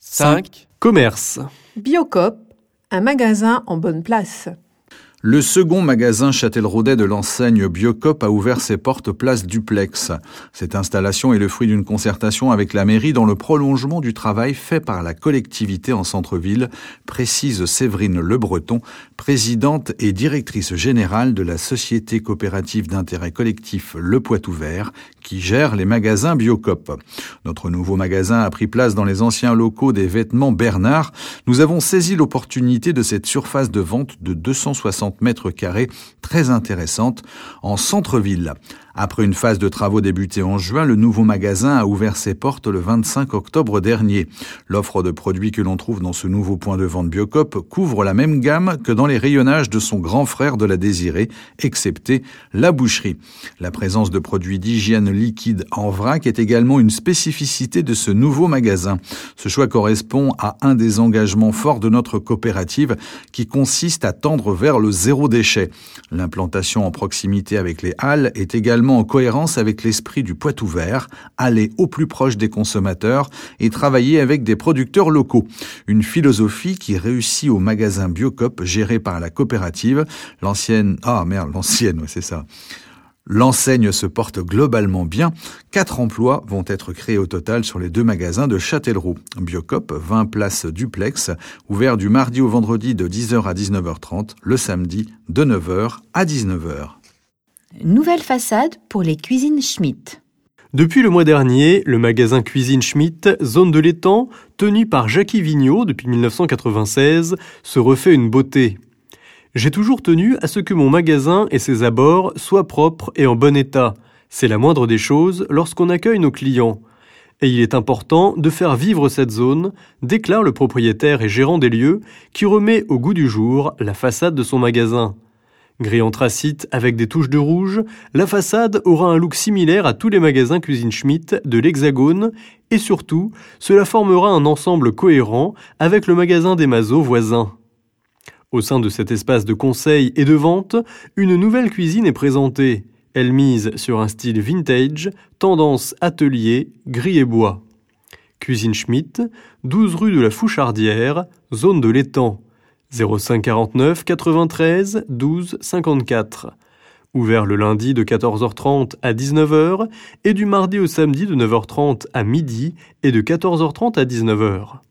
5. Commerce. Biocoop, un magasin en bonne place. Le second magasin Châtelleraudais de l'enseigne Biocoop a ouvert ses portes place Duplex. Cette installation est le fruit d'une concertation avec la mairie dans le prolongement du travail fait par la collectivité en centre-ville, précise Séverine Le Breton, présidente et directrice générale de la société coopérative d'intérêt collectif Le Poitou-Vert, qui gère les magasins Biocoop. Notre nouveau magasin a pris place dans les anciens locaux des vêtements Bernard. Nous avons saisi l'opportunité de cette surface de vente de 260 mètres carrés, très intéressante, en centre-ville. Après une phase de travaux débutée en juin, le nouveau magasin a ouvert ses portes le 25 octobre dernier. L'offre de produits que l'on trouve dans ce nouveau point de vente Biocoop couvre la même gamme que dans les rayonnages de son grand frère de la Désirée, excepté la boucherie. La présence de produits d'hygiène liquide en vrac est également une spécificité de ce nouveau magasin. Ce choix correspond à un des engagements forts de notre coopérative qui consiste à tendre vers le zéro déchet. L'implantation en proximité avec les halles est également en cohérence avec l'esprit du Poitou-Vert, aller au plus proche des consommateurs et travailler avec des producteurs locaux. Une philosophie qui réussit au magasin Biocoop géré par la coopérative. L'enseigne se porte globalement bien. 4 emplois vont être créés au total sur les 2 magasins de Châtellerault. Biocoop, 20 places Duplex, ouvert du mardi au vendredi de 10h à 19h30, le samedi de 9h à 19h. Nouvelle façade pour les cuisines Schmitt. Depuis le mois dernier, le magasin Cuisine Schmitt, zone de l'étang, tenu par Jackie Vigneault depuis 1996, se refait une beauté. J'ai toujours tenu à ce que mon magasin et ses abords soient propres et en bon état. C'est la moindre des choses lorsqu'on accueille nos clients. Et il est important de faire vivre cette zone, déclare le propriétaire et gérant des lieux, qui remet au goût du jour la façade de son magasin. Gris anthracite avec des touches de rouge, la façade aura un look similaire à tous les magasins Cuisine Schmitt de l'Hexagone et surtout, cela formera un ensemble cohérent avec le magasin des Mazos voisins. Au sein de cet espace de conseil et de vente, une nouvelle cuisine est présentée. Elle mise sur un style vintage, tendance atelier, gris et bois. Cuisine Schmitt, 12 rue de la Fouchardière, zone de l'étang. 05 49 93 12 54. Ouvert le lundi de 14h30 à 19h et du mardi au samedi de 9h30 à midi et de 14h30 à 19h.